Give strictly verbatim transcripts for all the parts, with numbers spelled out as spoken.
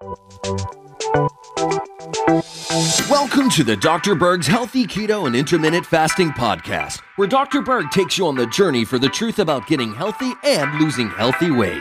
Welcome to the Doctor Berg's Healthy Keto and Intermittent Fasting Podcast, where Doctor Berg takes you on the journey for the truth about getting healthy and losing healthy weight.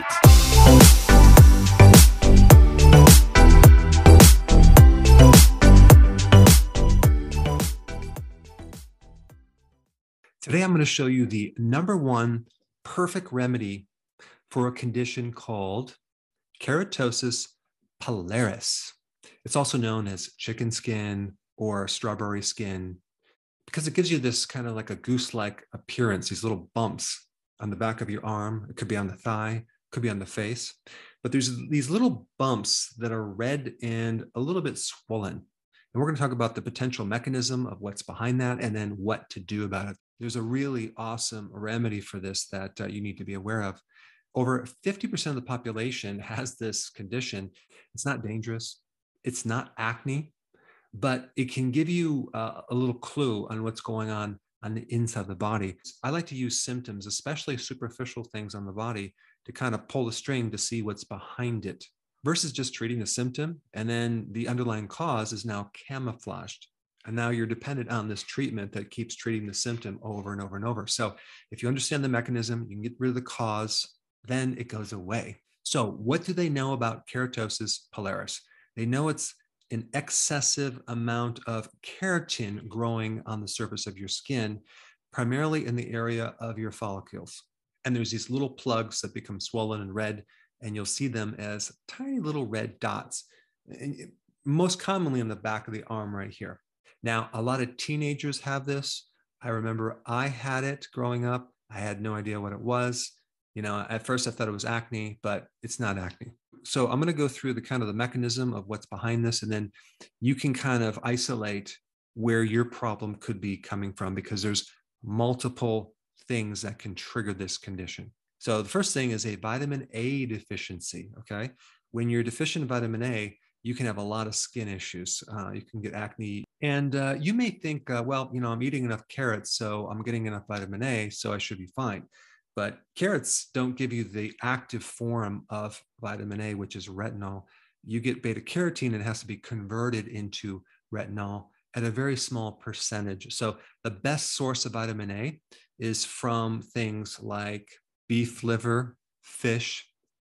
Today, I'm going to show you the number one perfect remedy for a condition called keratosis pilaris. It's also known as chicken skin or strawberry skin because it gives you this kind of like a goose-like appearance, these little bumps on the back of your arm. It could be on the thigh, it could be on the face, but there's these little bumps that are red and a little bit swollen. And we're going to talk about the potential mechanism of what's behind that and then what to do about it. There's a really awesome remedy for this that uh, you need to be aware of. Over fifty percent of the population has this condition. It's not dangerous. It's not acne, but it can give you uh, a little clue on what's going on on the inside of the body. I like to use symptoms, especially superficial things on the body, to kind of pull the string to see what's behind it versus just treating the symptom. And then the underlying cause is now camouflaged. And now you're dependent on this treatment that keeps treating the symptom over and over and over. So if you understand the mechanism, you can get rid of the cause, then it goes away. So what do they know about keratosis pilaris? They know it's an excessive amount of keratin growing on the surface of your skin, primarily in the area of your follicles. And there's these little plugs that become swollen and red, and you'll see them as tiny little red dots, and most commonly on the back of the arm right here. Now, a lot of teenagers have this. I remember I had it growing up. I had no idea what it was. You know, at first I thought it was acne, but it's not acne. So I'm going to go through the kind of the mechanism of what's behind this, and then you can kind of isolate where your problem could be coming from, because there's multiple things that can trigger this condition. So the first thing is a vitamin A deficiency, okay? When you're deficient in vitamin A, you can have a lot of skin issues. Uh, you can get acne. And uh, you may think, uh, well, you know, I'm eating enough carrots, so I'm getting enough vitamin A, so I should be fine. But carrots don't give you the active form of vitamin A, which is retinol. You get beta carotene, and it has to be converted into retinol at a very small percentage. So the best source of vitamin A is from things like beef liver, fish,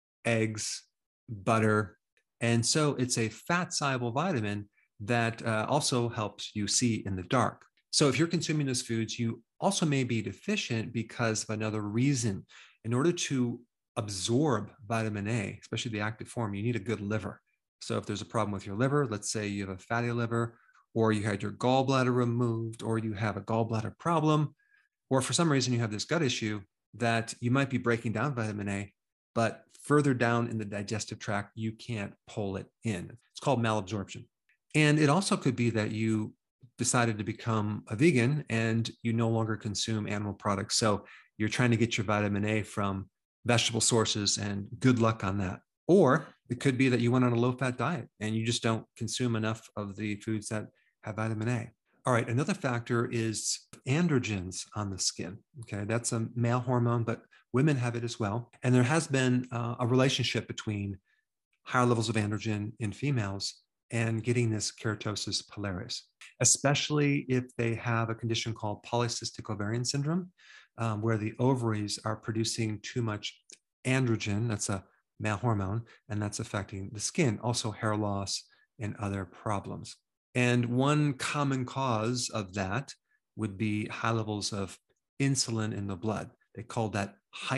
eggs, butter. And so it's a fat-soluble vitamin that uh, also helps you see in the dark. So if you're consuming those foods, you also may be deficient because of another reason. In order to absorb vitamin A, especially the active form, you need a good liver. So if there's a problem with your liver, let's say you have a fatty liver, or you had your gallbladder removed, or you have a gallbladder problem, or for some reason you have this gut issue, that you might be breaking down vitamin A, but further down in the digestive tract, you can't pull it in. It's called malabsorption. And it also could be that you decided to become a vegan and you no longer consume animal products. So you're trying to get your vitamin A from vegetable sources, and good luck on that. Or it could be that you went on a low-fat diet and you just don't consume enough of the foods that have vitamin A. All right, another factor is androgens on the skin. Okay, that's a male hormone, but women have it as well. And there has been uh, a relationship between higher levels of androgen in females and getting this keratosis pilaris, especially if they have a condition called polycystic ovarian syndrome, um, where the ovaries are producing too much androgen, that's a male hormone, and that's affecting the skin, also hair loss and other problems. And one common cause of that would be high levels of insulin in the blood. They call that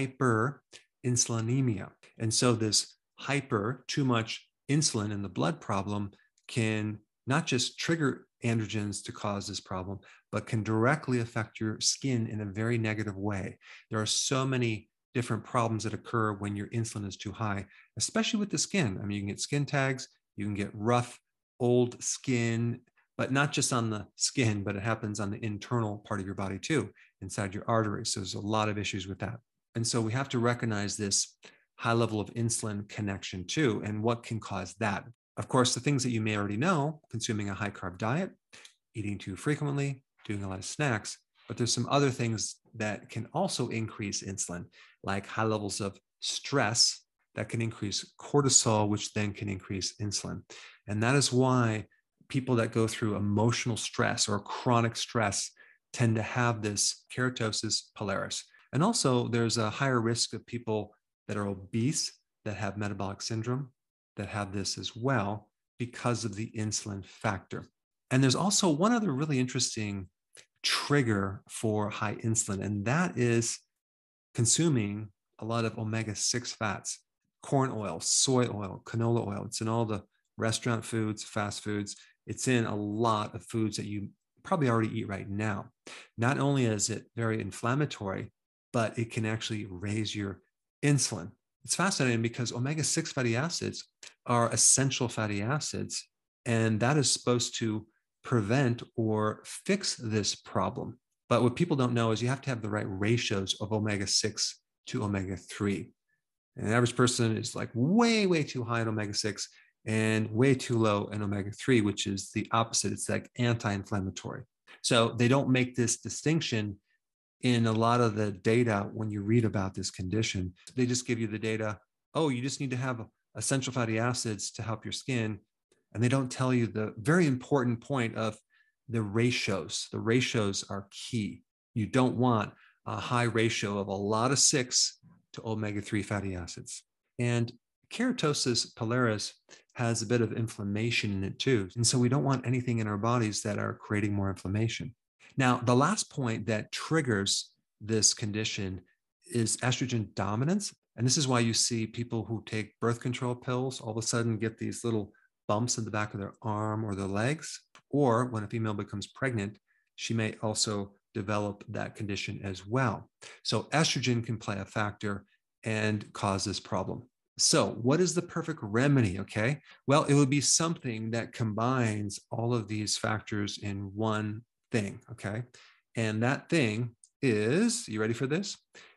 hyperinsulinemia. And so this hyper, too much insulin in the blood problem, can not just trigger androgens to cause this problem, but can directly affect your skin in a very negative way. There are so many different problems that occur when your insulin is too high, especially with the skin. I mean, you can get skin tags, you can get rough, old skin, but not just on the skin, but it happens on the internal part of your body too, inside your arteries. So there's a lot of issues with that. And so we have to recognize this high level of insulin connection too, and what can cause that. Of course, the things that you may already know, consuming a high carb diet, eating too frequently, doing a lot of snacks, but there's some other things that can also increase insulin, like high levels of stress that can increase cortisol, which then can increase insulin. And that is why people that go through emotional stress or chronic stress tend to have this keratosis pilaris. And also, there's a higher risk of people that are obese, that have metabolic syndrome, that have this as well because of the insulin factor. And there's also one other really interesting trigger for high insulin, and that is consuming a lot of omega six fats, corn oil, soy oil, canola oil. It's in all the restaurant foods, fast foods. It's in a lot of foods that you probably already eat right now. Not only is it very inflammatory, but it can actually raise your insulin. It's fascinating because omega six fatty acids are essential fatty acids, and that is supposed to prevent or fix this problem. But what people don't know is you have to have the right ratios of omega six to omega three. And the average person is like way, way too high in omega six and way too low in omega three, which is the opposite. It's like anti-inflammatory. So they don't make this distinction in a lot of the data when you read about this condition. They just give you the data, oh, you just need to have essential fatty acids to help your skin. And they don't tell you the very important point of the ratios. The ratios are key. You don't want a high ratio of a lot of six to omega three fatty acids. And keratosis pilaris has a bit of inflammation in it too. And so we don't want anything in our bodies that are creating more inflammation. Now, the last point that triggers this condition is estrogen dominance. And this is why you see people who take birth control pills all of a sudden get these little bumps in the back of their arm or their legs. Or when a female becomes pregnant, she may also develop that condition as well. So estrogen can play a factor and cause this problem. So what is the perfect remedy? Okay, well, it would be something that combines all of these factors in one thing. Okay, and that thing is, you ready for this?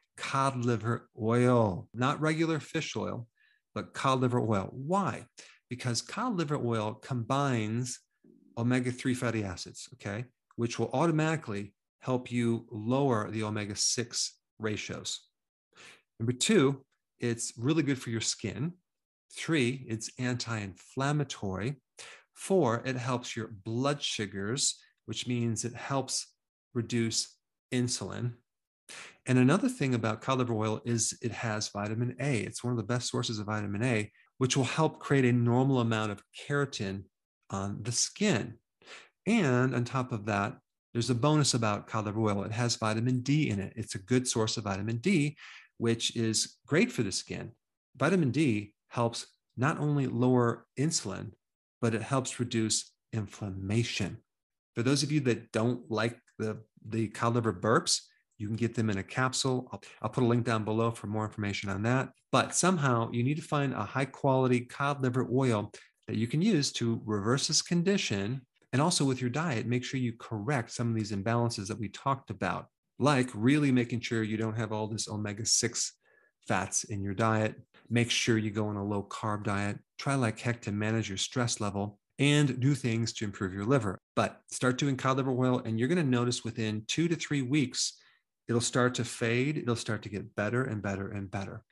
Cod liver oil, not regular fish oil, but cod liver oil. Why? Because cod liver oil combines omega three fatty acids, okay, which will automatically help you lower the omega six ratios. Number two, it's really good for your skin. Three, it's anti-inflammatory. Four, it helps your blood sugars, which means it helps reduce insulin. And another thing about cod liver oil is it has vitamin A. It's one of the best sources of vitamin A, which will help create a normal amount of keratin on the skin. And on top of that, there's a bonus about cod liver oil. It has vitamin D in it. It's a good source of vitamin D, which is great for the skin. Vitamin D helps not only lower insulin, but it helps reduce inflammation. For those of you that don't like the, the cod liver burps, you can get them in a capsule. I'll, I'll put a link down below for more information on that. But somehow you need to find a high quality cod liver oil that you can use to reverse this condition. And also with your diet, make sure you correct some of these imbalances that we talked about, like really making sure you don't have all this omega six fats in your diet. Make sure you go on a low carb diet. Try like heck to manage your stress level and do things to improve your liver. But start doing cod liver oil, and you're going to notice within two to three weeks, it'll start to fade. It'll start to get better and better and better.